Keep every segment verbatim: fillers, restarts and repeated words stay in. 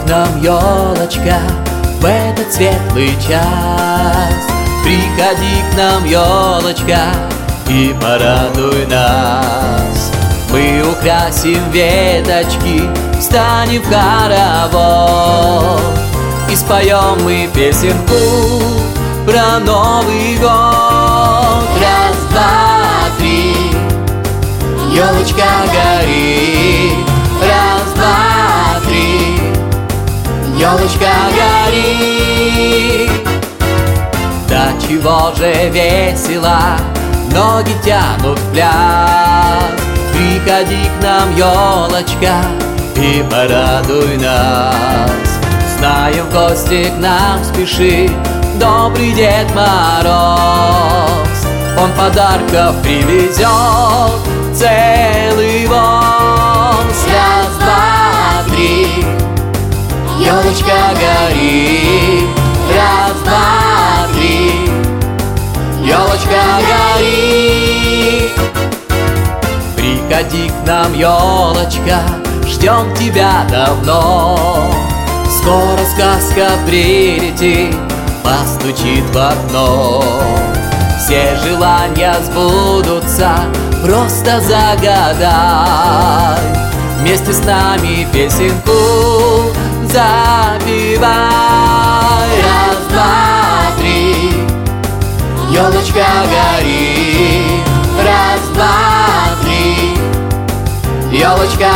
к нам, елочка, в этот светлый час. Приходи к нам, елочка, и порадуй нас. Мы украсим веточки, встанем в хоровод и споем мы песенку про Новый год. Раз, два, три, елочка горит. Раз, два, три, елочка горит. Да чего же весело, ноги тянут в пляс. Приходи к нам, елочка, и порадуй нас. Знаем, в гости к нам спешит добрый Дед Мороз. Он подарков привезет целый воз. Раз, два, три, елочка горит. Раз, два, три, елочка горит. Приходи к нам, елочка, ждем тебя давно. Скоро сказка прилетит, постучит в окно. Все желания сбудутся, просто загадай. Вместе с нами песенку запевай. Раз, два, три, елочка горит. Раз, два, три, елочка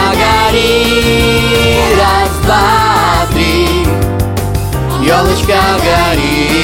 горит. Раз, два, три, елочка горит.